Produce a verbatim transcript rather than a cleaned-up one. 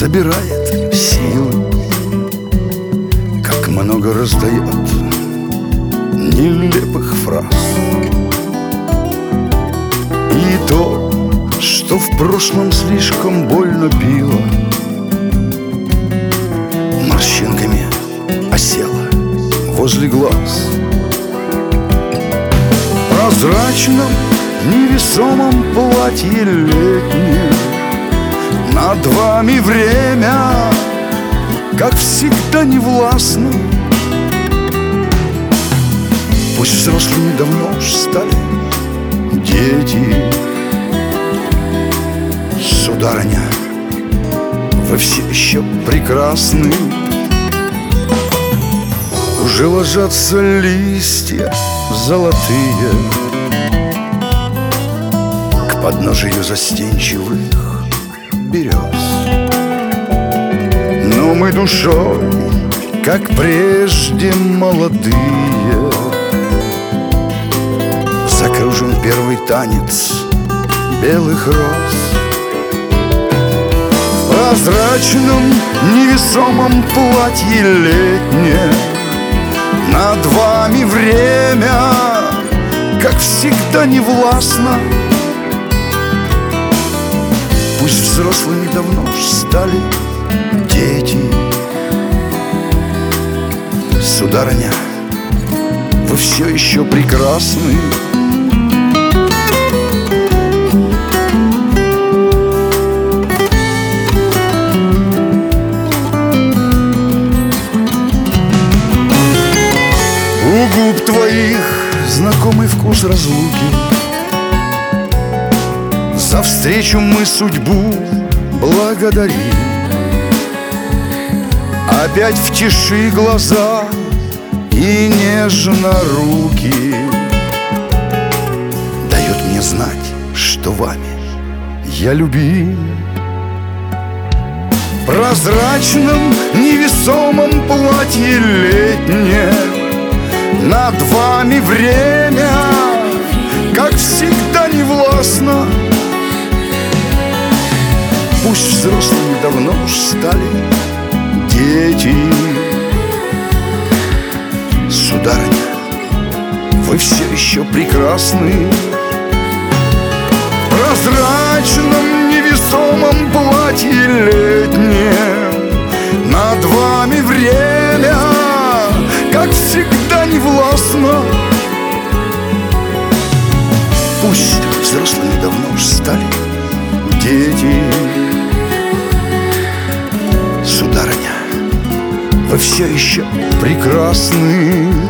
забирает силы, как много раздает нелепых фраз. И то, что в прошлом слишком больно било, морщинками осела возле глаз. В прозрачном невесомом платье летнем над вами время, как всегда, не властно. Пусть взрослыми давно уж стали дети, сударыня, вы все еще прекрасны. Уже ложатся листья золотые к подножию застенчивых берез, но мы душой, как прежде, молодые, закружим первый танец белых роз. В прозрачном невесомом платье летнем над вами время, как всегда, не властно. Пусть взрослыми давно уж стали дети, сударыня, вы все еще прекрасны. У губ твоих знакомый вкус разлуки. За встречу мы судьбу благодарим. Опять в тиши глаза и нежно руки дает мне знать, что вами я любим. В прозрачном невесомом платье летнем над вами время, как всегда, не властно. Пусть взрослыми давно уж стали дети, сударыня, вы все еще прекрасны. В прозрачном невесомом платье летнем над вами время, как всегда, не властно. Пусть взрослыми давно уж стали дети, сударыня, вы все еще прекрасны.